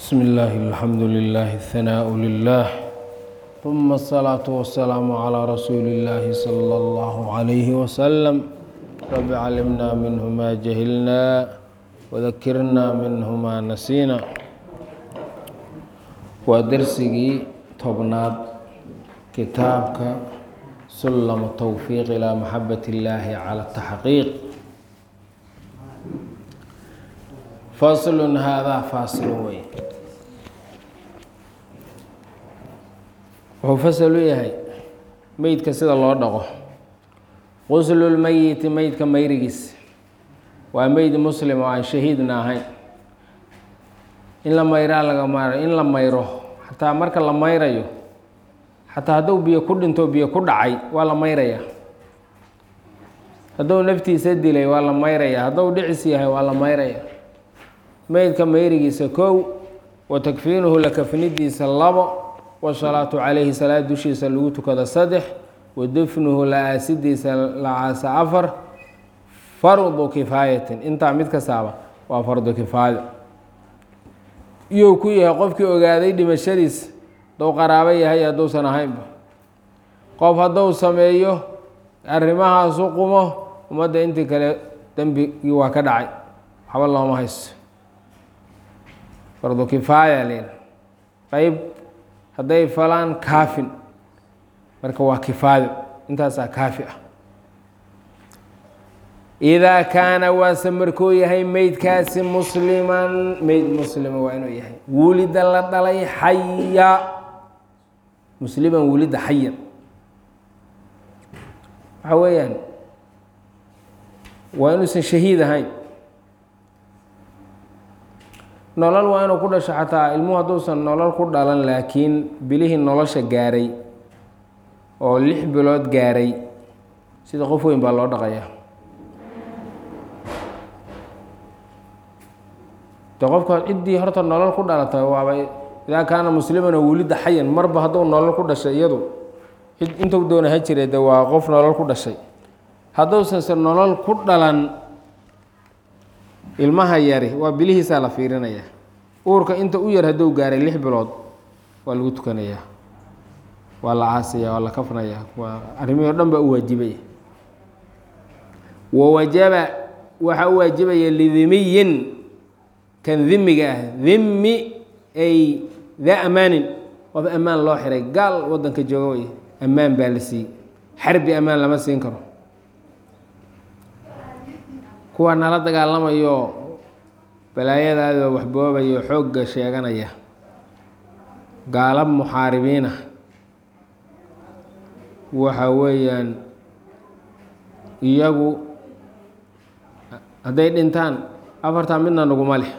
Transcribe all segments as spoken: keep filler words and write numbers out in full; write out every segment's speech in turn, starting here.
بسم الله الحمد لله الثناء لله ثم الصلاة والسلام على رسول الله صلى الله عليه وسلم رب علمنا منه ما جهلنا وذكرنا منه ما نسينا ودرسي طبناد كتابك سلم التوفيق إلى محبة الله على التحقيق فصل هذا فاصل وين wuxuu fasal u yahay meydka sida loo dhaqo quslulmeyiti meydka mayrigiis waa meyd muslim oo aan shahiidna ahayn in la mayraa laga maaro in la mayro xataa marka la mayrayo xataa hadduu biyo ku dhinto biyo ku dhacay waa la mayraya hadduu naftiisa dilay waa la mayraya hadduu dhicis yahay waa la mayraya meydka mayrigiisa kow wa takfiinuhu la kafnidiisa labo wasalaatu calayhi salaad dushiisa lagu tukado saddex wadafnuhu la aasidiisa la caasa afar fardu kifaayatin intaa mid kastaaba waa fardu kifaayo iyou ku yahay qofkii ogaaday dhimashadiis hadduu qaraabo yahay hadduusan ahaynba qof hadduu sameeyo arrimahaasu qumo ummadda intii kale dembigii waa ka dhacay waxba looma haysto fardu kifaaya len qeyb hadday falaan kaafin marka waa kifaayo intaasaa kaafi ah idaa kaana waase markuu yahay meydkaasi musliman meyd muslima waa inuu yahay wulida la dhalay xaya musliman wulida xayan waxa weeyaan waa inuusan shahiid ahayn nolol waa inuu ku dhasho xataa ilmuhu hadduusan nolol ku dhalan laakiin bilihii nolosha gaaray oo lix bilood gaaray sida qof weyn baa loo dhaqaya de qofka ciddii horta nolol ku dhalatay waaba idaa kaana musliman oo welida xayan marba hadduu nolol ku dhashay iyadu intuu doona ha jire de waa qof nolol ku dhashay hadduusanse nolol ku dhalan ilmaha yari waa bilihiisaa la fiirinaya uurka inta u yar hadduu gaaray lix bilood waa lagu tukanayaa waa la caasaya waa la kafnayaa waa arrimihii o dhan baa u waajibaya wawajaba waxaa u waajibaya lidimiyin kan dimiga ah dimi ay daa amaanin qof ammaan loo xiray gaal waddanka jooga way ammaan baa la siiyey xarbi ammaan lama siin karo kuwa nala dagaalamayo balaayadaada waxboobayo xoogga sheeganaya gaalab muxaaribiina waxa weeyaan iyagu hadday dhintaan afartaa midna naguma leh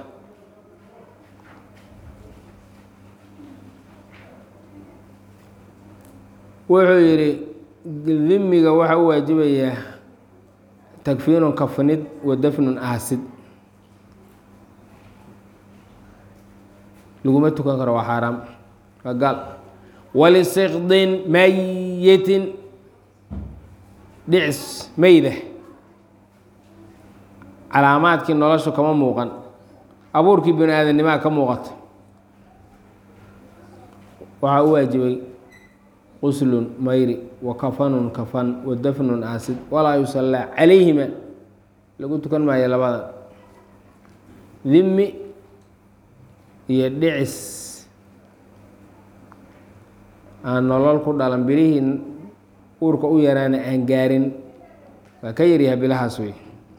wuxuu yidhi dimiga waxaa u waajibayaa takfiinun kafnid wa dafnun aasid laguma tukan karo waa xaaraam waa gaal walisikdin mayitin dhicis meyda calaamaadkii noloshu kama muuqan abuurkii bini aadamnimaa ka muuqata waxaa u waajibay quslun mayri wa kafanun kafan wa dafnun aasid walaa yusallaa calayhima lagu tukan maayo labada dimi iyo dhicis aan nolol ku dhalan bilihii uurka u yaraana aan gaarin waa ka yaryaha bilahaas wey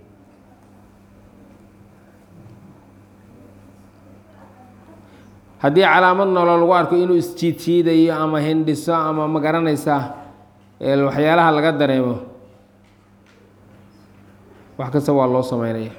haddii calaamad nolol lagu arko inuu isjiidjiidayo ama hindhiso ama ma garanaysaa waxyaalaha laga dareemo wax kasta waa loo sameynaya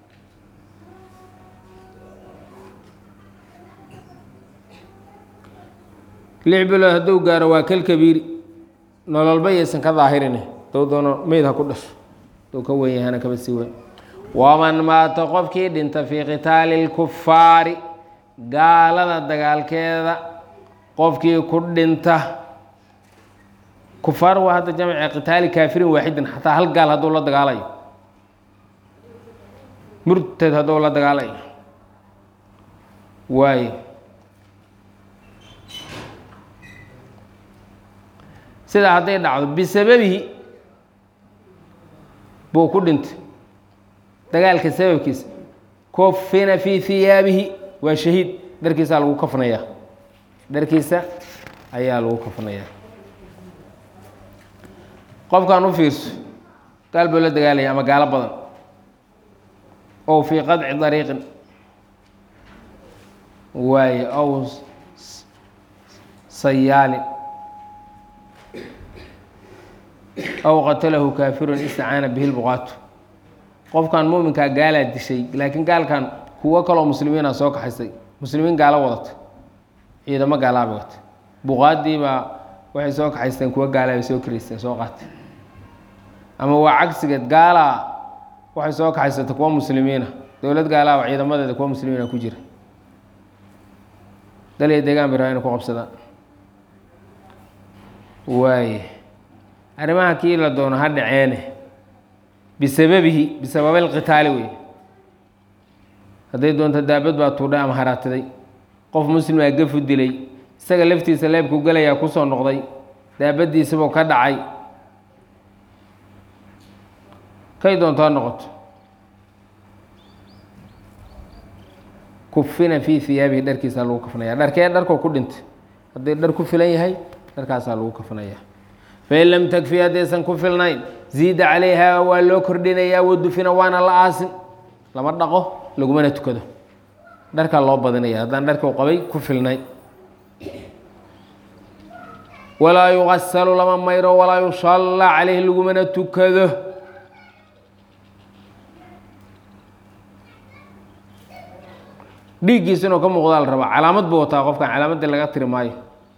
lix bilood hadduu gaaro waa kal kabiiri nololba yaysan ka daahirin dou doono meyd ha ku dhasho dou ka weyn yahana kaba sii weyn waman maata qofkii dhinta fii qitaali lkufaari gaalada dagaalkeeda qofkii ku dhinta kufaar waa hadda jamci qitaali kaafirin waaxidin xataa hal gaal hadduu la dagaalayo murtad hadduu la dagaalayo waayo sida hadday dhacdo bisababihi buu ku dhintay dagaalka sababkiisa kufina fii hiyaabihi waa shahiid dharkiisaa lagu kafnayaa dharkiisa ayaa lagu kafnayaa qofkan u fiirso gaal buu la dagaalaya ama gaalo badan oo fii qadci dariiqin waaye ow sayaalin aw qatalahu kaafirun istacaana bihi lbuqaatu qofkan muuminkaa gaalaa dishay laakiin gaalkan kuwo kaloo muslimiina soo kaxaysay muslimiin gaalo wadata ciidamo gaalaabay wata buqaadii baa waxay soo kaxaysteen kuwo gaalaa bay soo karaysteen soo qaatay ama waa cagsigeed gaalaa waxay soo kaxaysatay kuwo muslimiina dowlad gaalaaba ciidamadeeda kuwo muslimiina ku jira daliya deegaan bay rabaa inay ku qabsadaan waaye arrimaha kii la doono ha dhaceene bisababihi bisababi alqitaali wey hadday doonto daabad baa tuudhay ama haraatiday qof muslimaa gafu dilay isaga laftiisa leebku gelayaa kusoo noqday daabaddiisabuu ka dhacay kay doonto ha noqoto kufina fii hiyaabihi dharkiisaa lagu kafnaya dharkee dharkoo ku dhintay haddii dhar ku filan yahay dharkaasaa lagu kafnaya fain lam takfi haddaysan ku filnayn ziida calayha waa loo kordhinayaa wadufina waana la aasin lama dhaqo lagumana tukado dharkaa loo badinaya haddaan dharka u qabay ku filnay walaa yugasalu lama mayro walaa yushalla calayhi lagumana tukado dhiiggiisa inuu ka muuqdaa la rabaa calaamad buu wataa qofkan calaamadii laga tiri maayo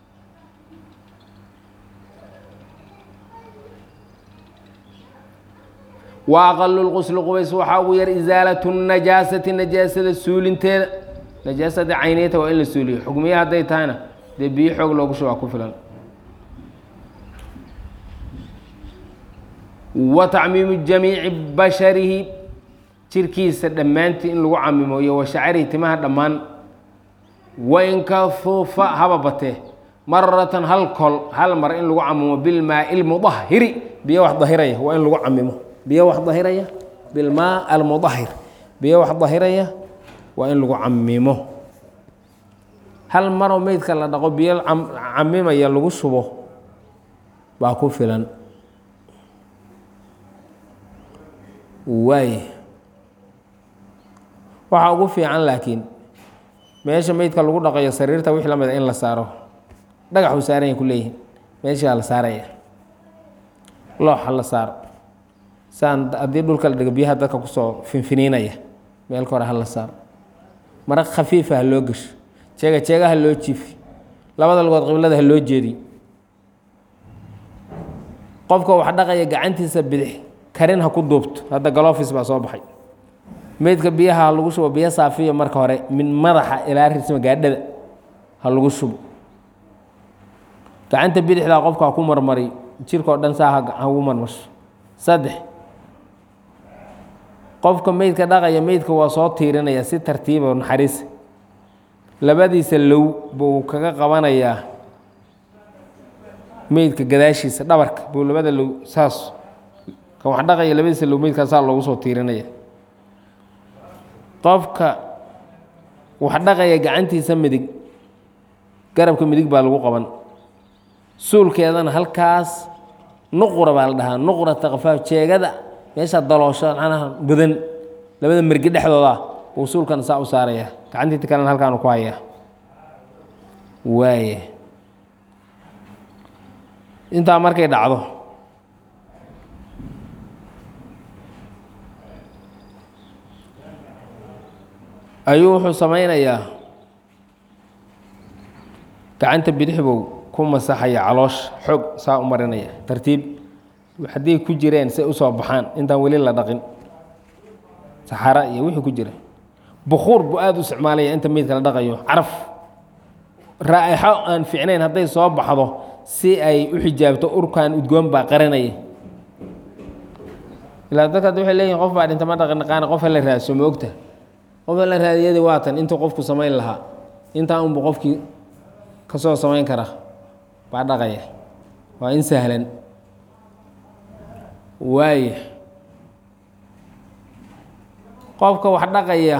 wa aqalu lqusli qubays waxaa ugu yar isaalatu najaasati najaasada suulinteeda najaasada cayniyata waa in la suuliyo xugmiya hadday tahayna dee biyo xoog loogu shubaa ku filan wa tacmiimu jamiici basharihi jirkiisa dhammaantii in lagu camimo iyo wa shacarihi timaha dhammaan wain kafufa haba batee maratan hal kol hal mar in lagu camimo bilmaai lmudahiri biyo wax dahiraya waa in lagu camimo biyo wax dahiraya bilmaa almudahir biyo wax dahiraya waa in lagu camimo hal maroo meydka la dhaqo biyo camimaya lagu shubo baa ku filan waay waxaa ugu fiican laakiin meesha meydka lagu dhaqayo sariirta wixii la mida in la saaro dhagaxuu saaranya ku leeyihin meeshaa la saaraya looxa la saaro saan haddii dhulka la dhigo biyaha dadka kusoo finfiniinaya meel ka hore ha la saaro maraq khafiifa ha loo gesho jeega jeega ha loo jiifi labada lugood qiblada ha loo jeediyo qofka wax dhaqaya gacantiisa bidix karin ha ku duubto hadda galofis baa soo baxay meydka biyaha ha lagu shubo biyo saafiya marka hore min madaxa ilaa risma gaadhada ha lagu shubo gacanta bidixdaa qofka ha ku marmari jirkao dhan saa ha ugu marmasho saddex qofka meydka dhaqaya meydka waa soo tiirinaya si tartiiba naxariis labadiisa low buu kaga qabanayaa meydka gadaashiisa dhabarka buu labada low saas kan wax dhaqaya labadiisa low meydkaa saa loogu soo tiirinaya qofka wax dhaqaya gacantiisa midig garabka midig baa lagu qaban suulkeedana halkaas nuqura baa la dhahaa nuqrata qafaaf jeegada meesha daloosho macnaha godan labada mergi dhexdooda uu suulkana saa u saaraya gacantiita kalena halkaanu ku hayaa waaye intaa markay dhacdo ayuu wuxuu samaynayaa gacanta bidix buu ku masaxaya caloosha xoog saa u marinaya tartiib hadday ku jireen say usoo baxaan intaan weli la dhaqin saxara iyo wixii ku jira bukuur buu aada u isticmaalaya inta meydka la dhaqayo caraf raaixo aan fiicnayn hadday soo baxdo si ay u xijaabto urkan udgoon baa qaranaya ilaa dadka hadda waxay leeyihin qof baa dhinta ma dhaqin dhaqaana qof la raadso ma ogta qof la raadiyadii waatan intuu qofku samayn lahaa intaa unbu qofkii ka soo samayn kara baa dhaqaya waa in sahlan waaya qofka wax dhaqaya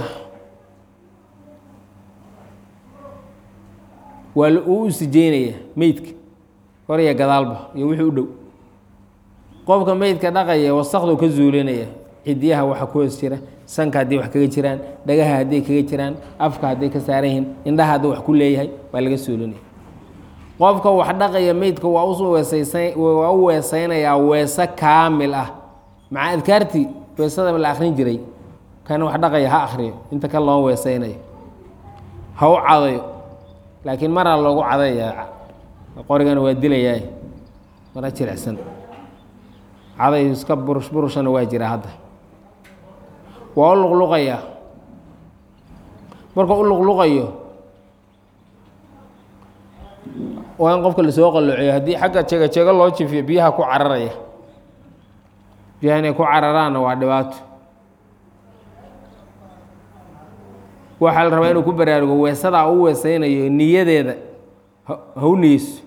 waa uu u sijeynaya meydka hor iyo gadaalba iyo wixii u dhow qofka meydka dhaqaya wasakdu ka zuulinaya cidiyaha waxa ku hoos jira sanka haddii wax kaga jiraan dhagaha hadday kaga jiraan afka hadday ka saaran yihiin indhaha hadduu wax ku leeyahay waa laga suulinaya qofka wax dhaqaya meydka waa u weesaysan waa u weesaynayaa weese kaamil ah maca adkaartii weesada la akhrin jiray kan wax dhaqaya ha akhriyo inta ka loo weesaynayo ha u cadayo laakiin maraa loogu cadayaa qorigana waa dilayaa mara jilicsan caday iska burush burushana waa jira hadda waa u luqluqayaa marka u luqluqayo waa in qofka lasoo qalloociyo haddii xagga jeega jeega loo jifiyo biyaha ku cararaya biyaha inay ku cararaanna waa dhibaato waxaa la rabaa inuu ku baraarugo weesadaa u weesaynayo niyadeeda ha u niyeyso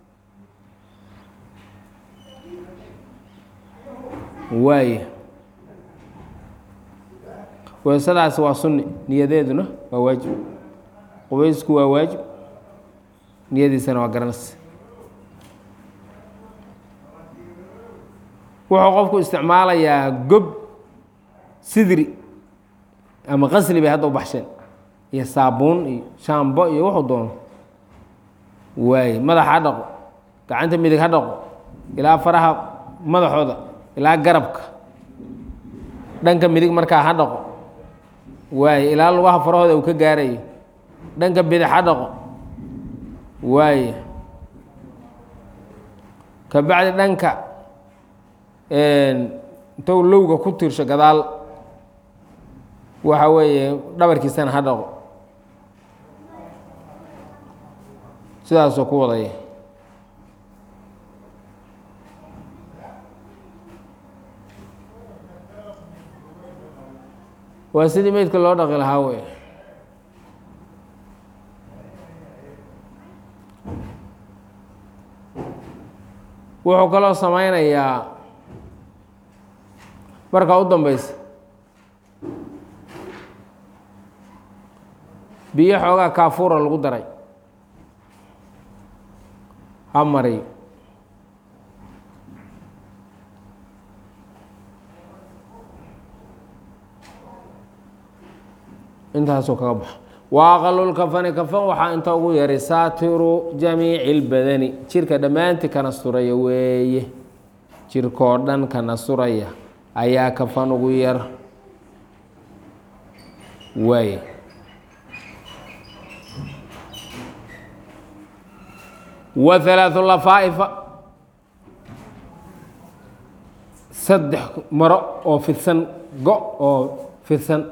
waaya weesadaasi waa sunni niyadeeduna waa waajib qubaysku waa waajib niyadiisana waa garanaysa wuxuu qofku isticmaalayaa gob sidri ama qasli bay hadda u baxsheen iyo saabuun iyo shaambo iyo wuxuu doono waaye madaxa ha dhaqo gacanta midig ha dhaqo ilaa faraha madaxooda ilaa garabka dhanka midig markaa ha dhaqo waaye ilaa lugaha farahooda uu ka gaarayo dhanka bidix ha dhaqo waaye ka bacdi dhanka intou lowga ku tiirsho gadaal waxa weeye dhabarkiisana ha dhaqo sidaasoo ku wadaya waa sidii meydka loo dhaqi lahaa wey wuxuu kaloo sameynayaa markaa u dambeysa biyo xoogaa kaafuura lagu daray ha mariyo intaasoo kaga baxa wa aqalulkafani kafan waxaa inta ugu yaray saatiru jamiici اlbadani jirka dhammaantii kana suraya weeye jirkoo dhan kana suraya ayaa kafan ugu yar waay wa halaaثu lafaa'ifa saddex maro oo fidsan go oo fidsan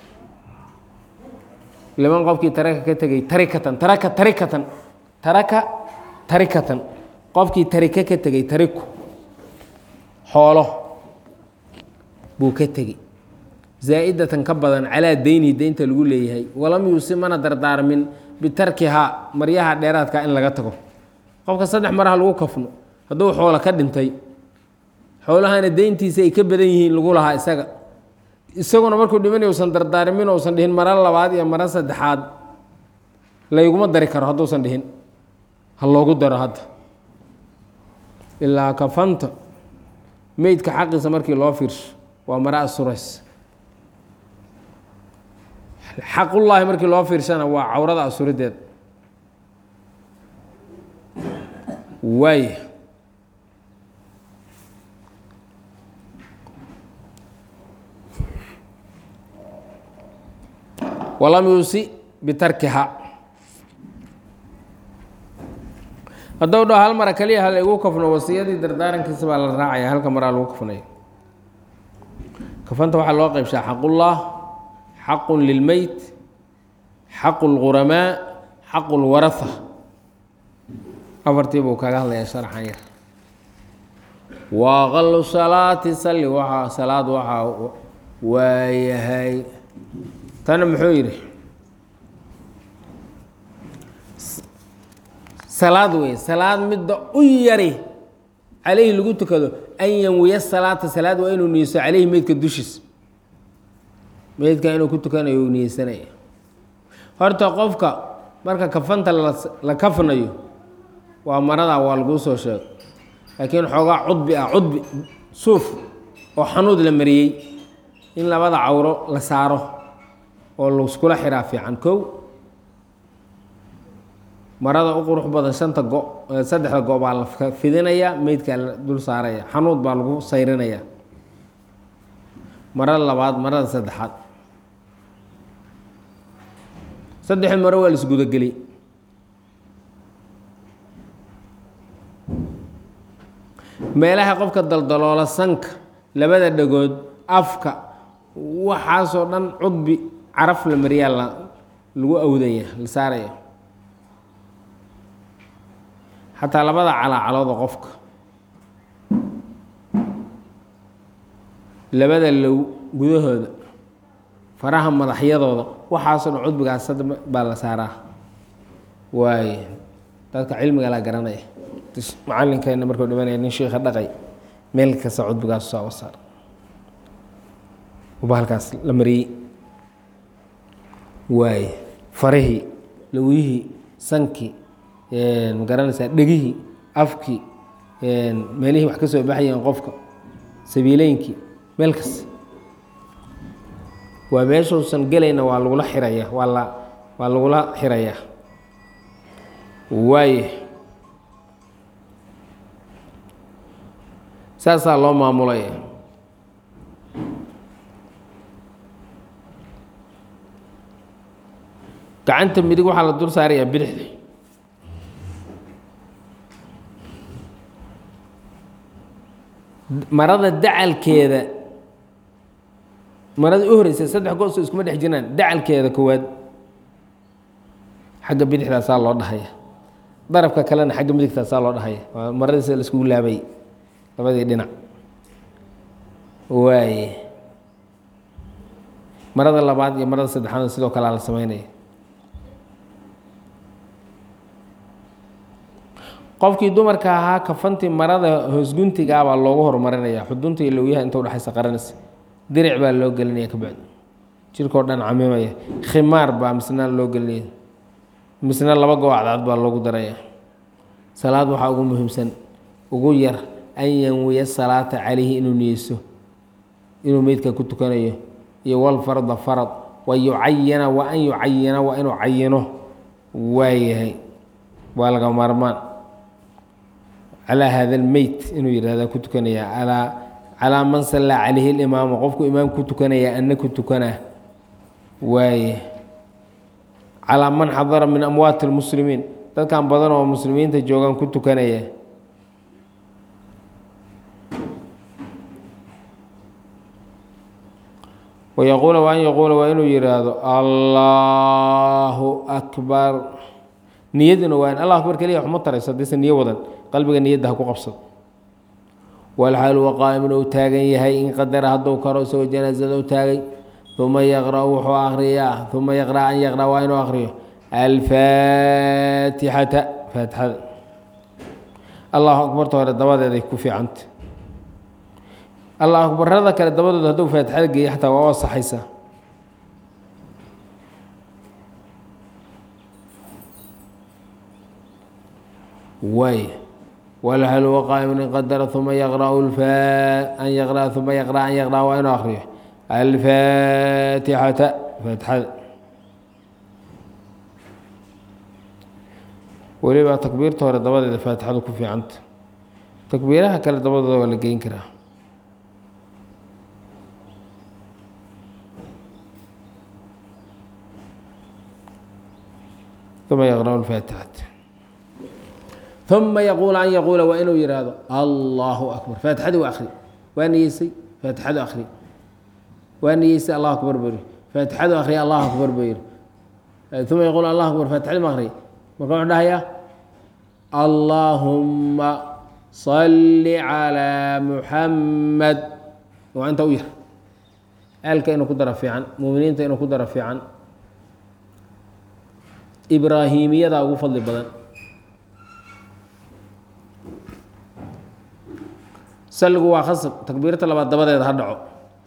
liman qofkii taraka ka tegey tarikatan taraka tarikatan taraka tarikatan qofkii tarika ka tegey tariku xoolo buu ka tegey zaa'idatan ka badan calaa deynihi deynta lagu leeyahay walam yuusi mana dardaarmin bitarkihaa maryaha dheeraadka in laga tago qofka saddex maraha lagu kafno hadduu xoolo ka dhintay xoolahana deyntiisa ay ka badan yihiin lagu lahaa isaga isaguna markuu dhimanayo usan dardaarimin ousan dhihin maro labaad iyo maro saddexaad layguma dari karo hadduusan dhihin ha loogu daro hadda ilaa kafanta meydka xaqiisa markii loo fiirsho waa maro asurays xaqullaahi markii loo fiirshana waa cawrada asurideed waay walam yuusi bitarkiha haddou dhaho hal mara keliya ha laygu kafno wasiyadii dardaarankiisa baa la raacaya halka maraa lagu kafnaya kafanta waxaa loo qeybshaa xaqullah xaqun lilmeyt xaqu lguramaa xaqu lwaraha afartii buu kaga hadlayaa sharxan yar wa aqalu salaati salli waaa salaad waxaa waayahay tana muxuu yidhi salaad wey salaad midda u yari calayhi lagu tukado an yanwiya salaata salaad waa inuu niyeysto caleyhi meydka dushiis meydka inuu ku tukanayo uu niyeysanaya horta qofka marka kafanta la kafnayo waa marada waa laguu soo sheego laakiin xoogaa cudbi ah cudbi suuf oo xanuud la mariyey in labada cawro la saaro oo laiskula xiraa fiican kow marada u qurux badan shanta go saddexda go baa la fidinayaa meydkaa la dul saaraya xanuud baa lagu sayrinaya marada labaad marada saddexaad saddexi maro waa la isgudageli meelaha qofka daldaloola sanka labada dhagood afka waxaasoo dhan cudbi caraf la mariyaa la lagu awdaya la saaraya xataa labada calaacalooda qofka labada low gudahooda faraha madaxyadooda waxaasoo dhan cudbigaas baa la saaraa waaye dadka cilmiga la garanaya macalinkeena markuu dhimanaya nin sheika dhaqay meel kasta cudbigaas saa saar bahalkaas la mariyey waaye farihii lawiyihii sankii ma garanaysaa dhegihii afkii meelihii wax ka soo baxayeen qofka sabiileynkii meel kasta waa meeshuusan gelayna waa lagula xiraya waa la waa lagula xirayaa waaye saasaa loo maamulaya gacanta midig waxaa la dul saarayaa bidixda marada dacalkeeda marada u horeysa saddex gooso iskuma dhex jiraan dacalkeeda koowaad xagga bidixdaasaa loo dhahaya darabka kalena xagga midigtaasaa loo dhahaya waa maradiisa la iskugu laabay labadii dhinac waaye marada labaad iyo marada saddexaad sidoo kalea la sameynaya qofkii dumarka ahaa kafantii marada hoosguntigaa baa loogu horumarinaya xudunta iyo lowyaha inta udhexaysa qaranaysa diric baa loo gelinaya kabacdi jirkao dhan camimaya khimaar baa misna loo gelinaya misna laba goocdaad baa loogu daraya salaad waxaa ugu muhiimsan ugu yar an yanwiya salaata calayhi inuu niyeyso inuu meydka ku tukanayo iyo walfarda farad wa yucayana wa an yucayana waa inuu cayino waayahay waa laga maarmaan calaa hada lmeyt inuu yihahda ku tukanaya alaa calaa man sallaa calayhi اlimaamu qofku imaam ku tukanaya ana ku tukanaa waaye calaa man xadara min amwaati اlmuslimiin dadkan badan oo muslimiinta joogaan ku tukanaya wayaquula wa an yaquula waa inuu yihaahdo allahu akbar niyaduna waa in allah akbar keliya waxma tarayso haddaysan niyo wadan qalbiga niyadda ha ku qabsado walxaal huwa qaa'imun uu taagan yahay in qadara hadduu karo isagoo janaasada u taagay uma yaqra'u wuxuu akriyaa uma yaqra' an yaqra' waa inuu akriyo alfaatixata faatixada allahu akbarta hore dabadeeday ku fiicanta allah akbarada kale dabadooda hadduu faatixada geeyo xataa waa asaxaysa way walhal huwa qaa'imun in qadara uma yaqra'u an yaqra'a uma yaqra' an yaqra' waa inuu akriyo alfaatixata faatixada weliba takbiirta hore dabadeeda faatixadu ku fiicanta takbiiraha kale dabadooda waa la geyn karaa uma yaqra'u alfaatixata uma yaquula an yaquula waa inuu yihahdo allahu akbar faatixadii waa akri waa niyeysay faatixadu akri waa niyeysay allahu akbar buu yihi faatixadu akriya allahu akbar buu yihi uma yaquul allahu akbar faatixadii ma akriya marka wuxuu dhahayaa allaahumma salli calaa muxamed waa inta u yar aalka inuu ku daro fiican muminiinta inuu ku daro fiican ibraahimiyadaa ugu fadli badan salligu waa khasab takbiirta labaad dabadeeda ha dhaco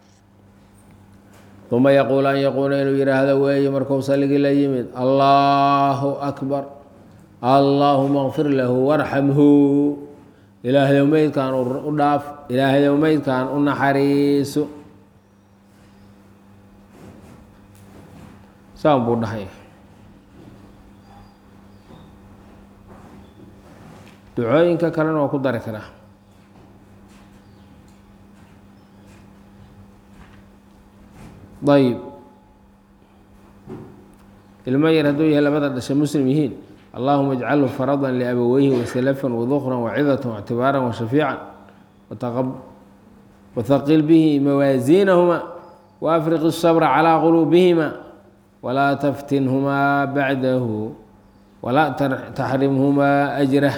uma yaquul an yaquuna inuu yihaahdo weeye marku salligii la yimid allahu akbar allaahuma kfir lahu warxamhu ilaahayow meydkaan u dhaaf ilaahayow meydkaan u naxariiso saan buu dhahay ducooyinka kalena waa ku dari karaa ayb ilmo yar hadduu yahay labada dhasha muslim yihiin allahuma اjcalhu farada liabaweyhi waslafan wadukran wacidat واctibaara washafiica wahaqil bihi mawaasiinahuma waafriq الصbra calى quluubihima walaa taftinhumaa bacdahu walaa taxrimhumaa ajrah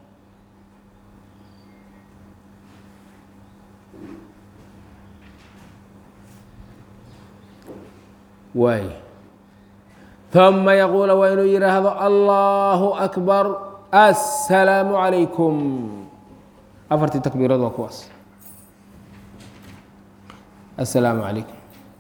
waay uma yaquula waa inuu yihaahdo allahu akbar assalaamu calaykum afartii takbiirood waa kuwaas assalaamu calaykum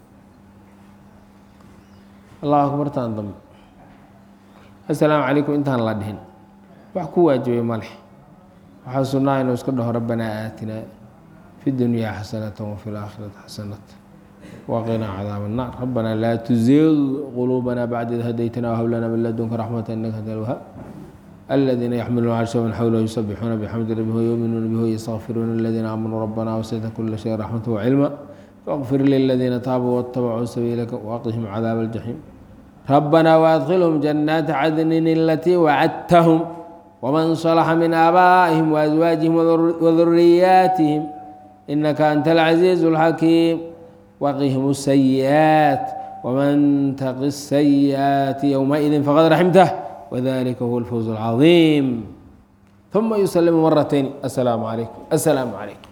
allahu akbar taan dambe assalaamu calaykum intaan la dhihin wax ku waajibay maleh waxaa sunnaa inuu iska dhaho rabbanaa aatinaa fi dunyaa xasanata wafi laakhirati xasanata waqinaa cadaab الnaar rabbana laa tuziq quluubana bacda id hadaytana whab lana min ladunka raxmata inaka anta alwahaab aladiina yaxmiluuna carsha man xawlahu yusabixuuna bixamdi rabbihim wayuuminuuna bihi wayastakfiruuna aladiina aamanuu rabbana wasita kula shay raxmata wacilma faqfir liladiina taabuu waاtabacuu sabiilaka waaqihim cadaab اljaxiim rabbana waadkilhum janaata cadnin alatii wacadtahum wman salaxa min aabaa'ihim waaswaajihim waduriyaatihim inaka anta alcaziiz اlxakiim waqihim الsayi'aat wman taqi الsayi'aati ywmaئidi faqad raximtah wadalika huwa اlfawz اlcaظiim uma yusalimu maratayn asalaamu calaykum asalaamu calaykum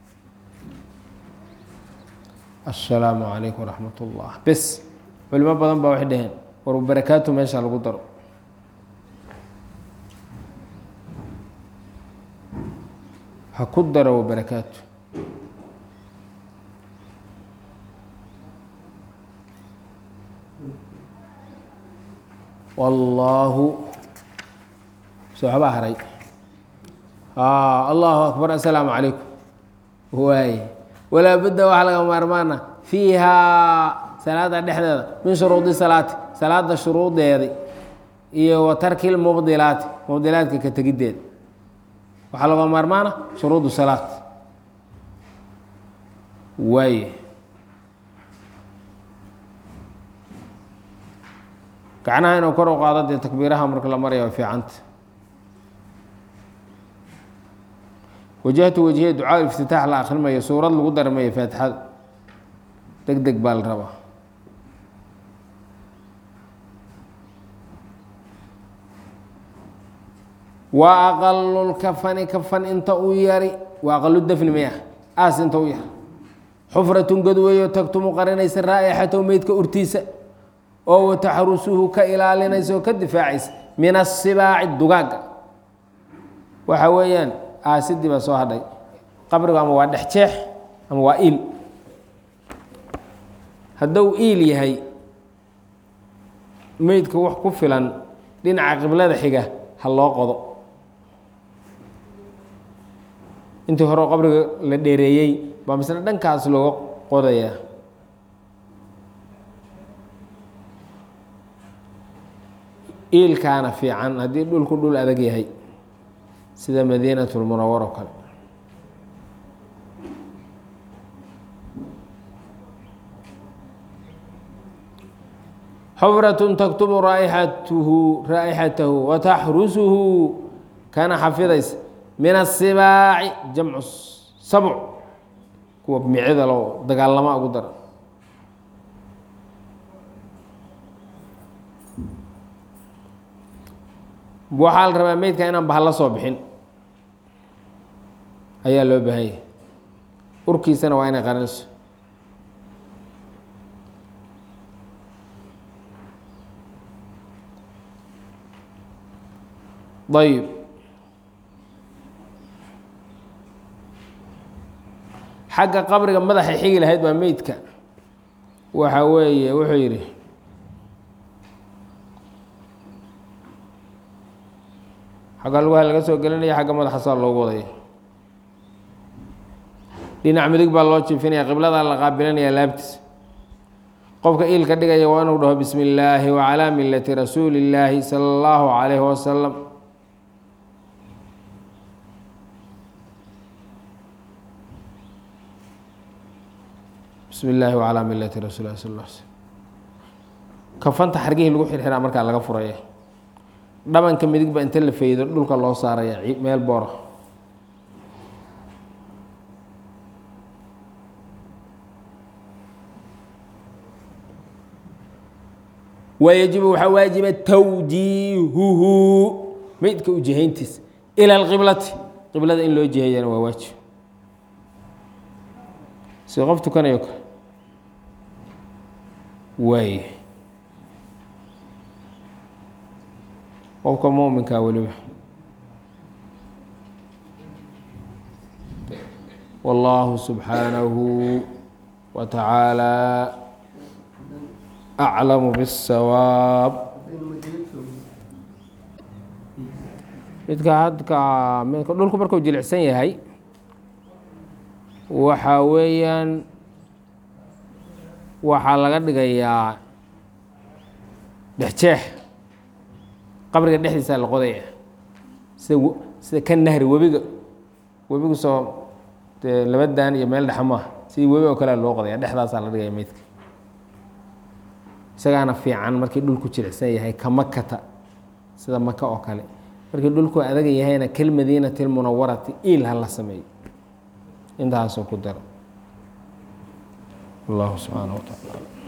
assalaamu calaykum waraxmat اllah bes culimo badan baa waxay dhaheen war barakaatu meesha lagu daro ha ku daro barakaatu wallaahu soo xabaa haray allahu akbar assalaamu calaykum waay walaa budda waxaa laga maarmaana fiihaa salaada dhexdeeda min shuruudi salaati salaada shuruudeedi iyo wa tarki lmubdilaati mubdilaadka ka tegiddeeda waxaa laga maarmaana shuruudu salaat waay gacnaha inuu kor u qaado dee takbiiraha marka la maraya waa fiicanta wajahtu wajhiya ducaa iftitaax la akrimayo suurad lagu darmayo faatixada deg deg baa la rabaa wa aqalulkafani kafan inta u yari wa aqalu dafni maya aas inta u yar xufratun god weeyo tagtumu qarinaysa raa'ixatow meydka urtiisa oo wataxrusuhu ka ilaalinaysa oo ka difaacaysa min asibaaci dugaagga waxa weeyaan aasidii baa soo hadhay qabrigu ama waa dhex jeex ama waa iil hadduu iil yahay meydka wax ku filan dhinaca qiblada xiga ha loo qodo intii hore qabriga la dheereeyey baa misna dhankaas looga qodayaa iilkaana fiican haddii dhulku dhul adag yahay sida madiinat lmunawar oo kale xufratun taktumu raaixatuhu raa'ixatahu wataxrusuhu kana xafidaysa min asibaaci jamcu sabc kuwa micida loo dagaalama ugu dara waxaa la rabaa meydka inaan bahalla soo bixin ayaa loo baahan yahay urkiisana waa inay qarinayso ayb xagga qabriga madaxa xigi lahayd baa meydka waxa weeye wuxuu yidhi xagga lugaha laga soo gelinaya xagga madaxa saa loogu wadaya dhinac midig baa loo jiifinaya qibladaa la qaabilanaya laabtiisa qofka iilka dhigaya waa inuu dhaho bismi illaahi wacalaa millati rasuuli illaahi sala allahu calayhi wasalam bismi illaahi wacalaa millati rasuuli illahi sal alla alay slm kafanta xargihii lagu xirxiraa markaa laga furaya dhabanka midig ba inta la faydo dhulka loo saaraya meel boora wayajibu waxaa waajiba tawjiihuhu meydka ujihayntiisa ila alqiblati qiblada in loo jiheeyana waa waajib si qof tukanayo kale waay qofka muuminkaa weliba wallaahu subxaanahu wa tacaala aclamu biاsawaab midka hadka midka dhulku markuu jilicsan yahay waxaa weeyaan waxaa laga dhigayaa dhexjeex qabriga dhexdiisa la qodaya sida sida kan nahri webiga webigu soo dee laba daan iyo meel dhexa maaha sidii webi oo kalea loo qodaya dhexdaasaa la dhigaya meydka isagaana fiican markii dhulku jilicsan yahay ka makata sida maka oo kale markii dhulku adaga yahayna kalmadiinati lmunawarati iil ha la sameeyo intaasoo ku daro allahu subxaanaه wa tacaala